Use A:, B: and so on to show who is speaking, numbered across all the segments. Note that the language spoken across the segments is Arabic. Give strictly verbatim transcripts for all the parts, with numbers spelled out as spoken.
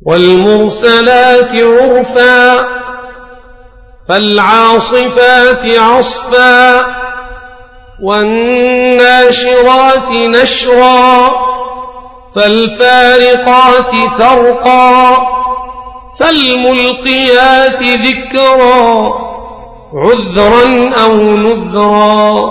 A: والمرسلات عرفا فالعاصفات عصفا والناشرات نشرا فالفارقات فرقا فالملقيات ذكرا عذرا أو نذرا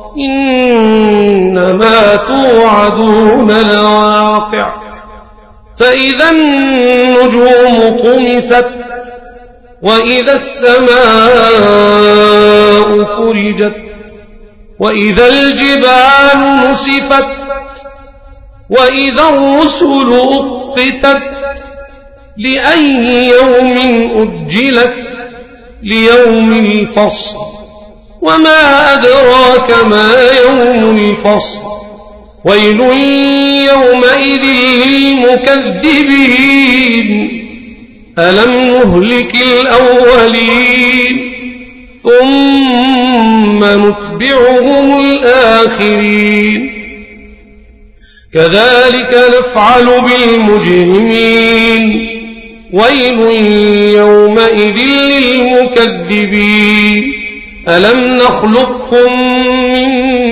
A: إنما توعدون لواقع فإذا النجوم طمست وإذا السماء فرجت وإذا الجبال نسفت وإذا الرسل أقتت لأي يوم أجلت ليوم الفصل وما أدراك ما يوم الفصل ويل يومئذ للمكذبين ألم نهلك الأولين ثم نتبعهم الآخرين كذلك نفعل بالمجرمين ويل يومئذ للمكذبين ألم نخلقكم من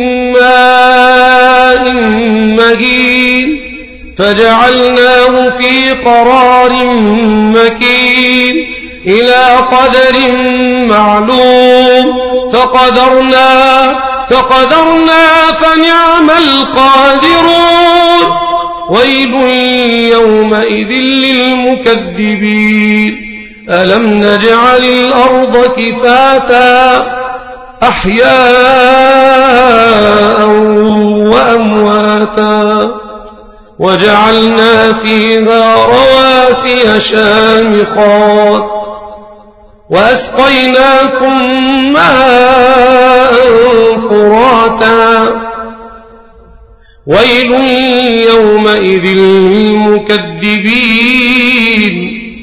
A: ماء مهين فجعلناه في قرار مكين إلى قدر معلوم فقدرنا فقدرنا فنعم القادرون ويل يومئذ للمكذبين ألم نجعل الأرض كفاتا أحياء وأمواتا وجعلنا فيها رواسي شامخات وأسقيناكم ماء فراتا ويل يومئذ للمكذبين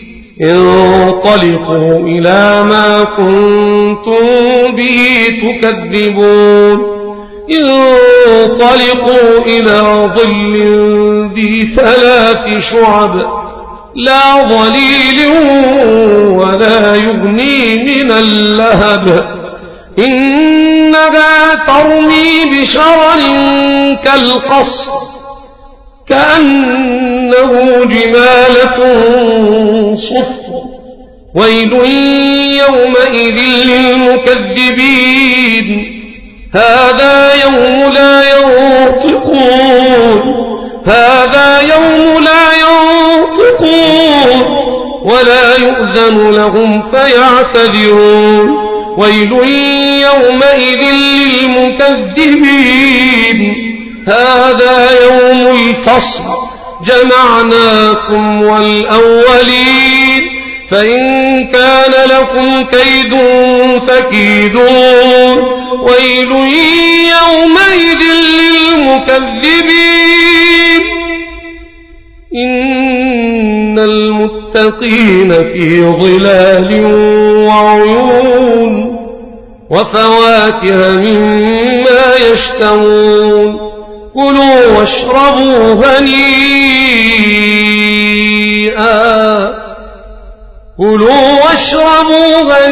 A: انطلقوا إلى ما كنتم به تكذبون انطلقوا إلى ظل ذي ثلاث شعب لا ظليل ولا يغني من اللهب إنها ترمي بشرر كالقصر كأنه جمالة صفر ويل يومئذ للمكذبين هذا يوم لا ينطقون هذا يوم لا ينطقون ولا يؤذن لهم فيعتذرون ويل يومئذ للمكذبين هذا يوم الفصل جمعناكم والأولين فإن كان لكم كيد فكيدون ويل يومئذ للمكذبين إن المتقين في ظلال وعيون وفواكه مما يشتهون كلوا واشربوا هنيئا كلوا واشربوا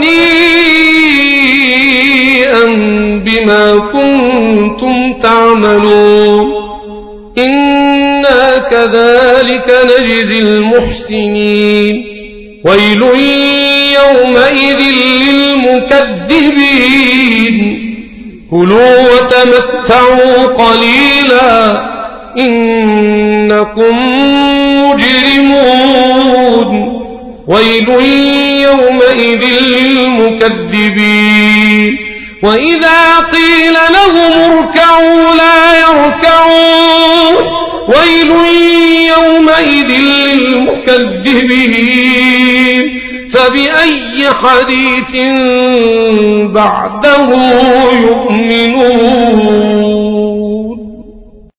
A: هنيئا بما كنتم تعملون إنا كذلك نجزي المحسنين ويل يومئذ للمكذبين كلوا وتمتعوا قليلا إنكم مجرمون ويل يومئذ للمكذبين وإذا قيل لهم اركعوا لا يركعون ويل يومئذ للمكذبين فبأي حديث بعده يؤمنون